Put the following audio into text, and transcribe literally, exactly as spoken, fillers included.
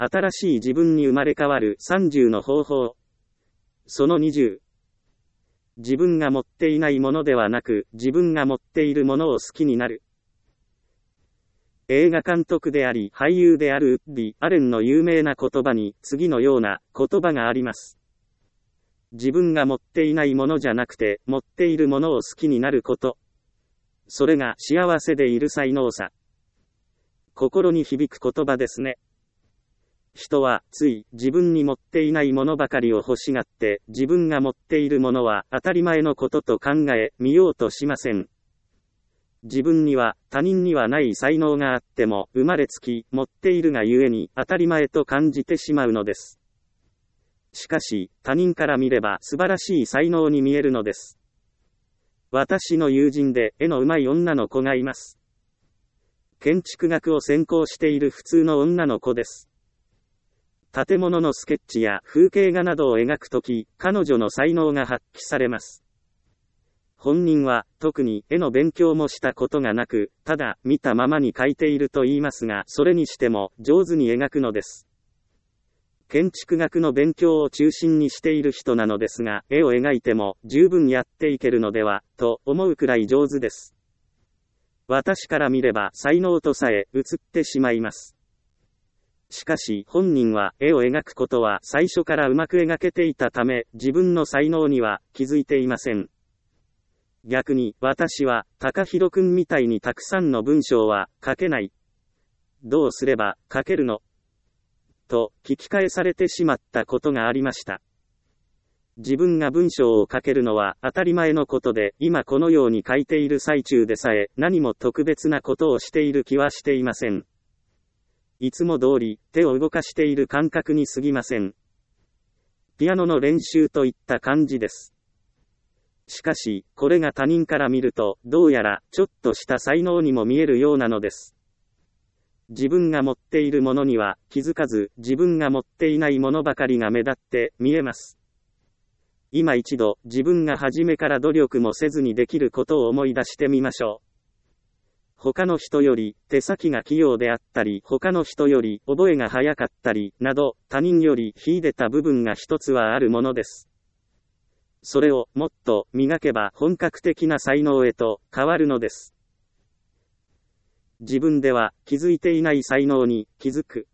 新しい自分に生まれ変わるさんじゅうの方法。そのにじゅう。自分が持っていないものではなく、自分が持っているものを好きになる。映画監督であり、俳優であるウッディ・アレンの有名な言葉に、次のような言葉があります。自分が持っていないものじゃなくて、持っているものを好きになること。それが幸せでいる才能さ。心に響く言葉ですね。人は、つい、自分に持っていないものばかりを欲しがって、自分が持っているものは当たり前のことと考え、見ようとしません。自分には、他人にはない才能があっても、生まれつき、持っているがゆえに、当たり前と感じてしまうのです。しかし、他人から見れば素晴らしい才能に見えるのです。私の友人で、絵の上手い女の子がいます。建築学を専攻している普通の女の子です。建物のスケッチや風景画などを描くとき、彼女の才能が発揮されます。本人は、特に絵の勉強もしたことがなく、ただ、見たままに描いていると言いますが、それにしても、上手に描くのです。建築学の勉強を中心にしている人なのですが、絵を描いても、十分やっていけるのでは、と思うくらい上手です。私から見れば、才能とさえ、映ってしまいます。しかし本人は絵を描くことは最初からうまく描けていたため、自分の才能には気づいていません。逆に私は高弘くんみたいにたくさんの文章は書けない。どうすれば書けるの？と聞き返されてしまったことがありました。自分が文章を書けるのは当たり前のことで、今このように書いている最中でさえ何も特別なことをしている気はしていません。いつも通り、手を動かしている感覚に過ぎません。ピアノの練習といった感じです。しかし、これが他人から見ると、どうやら、ちょっとした才能にも見えるようなのです。自分が持っているものには、気づかず、自分が持っていないものばかりが目立って見えます。今一度、自分が初めから努力もせずにできることを思い出してみましょう。他の人より手先が器用であったり、他の人より覚えが早かったり、など、他人より秀でた部分が一つはあるものです。それをもっと磨けば本格的な才能へと変わるのです。自分では気づいていない才能に気づく。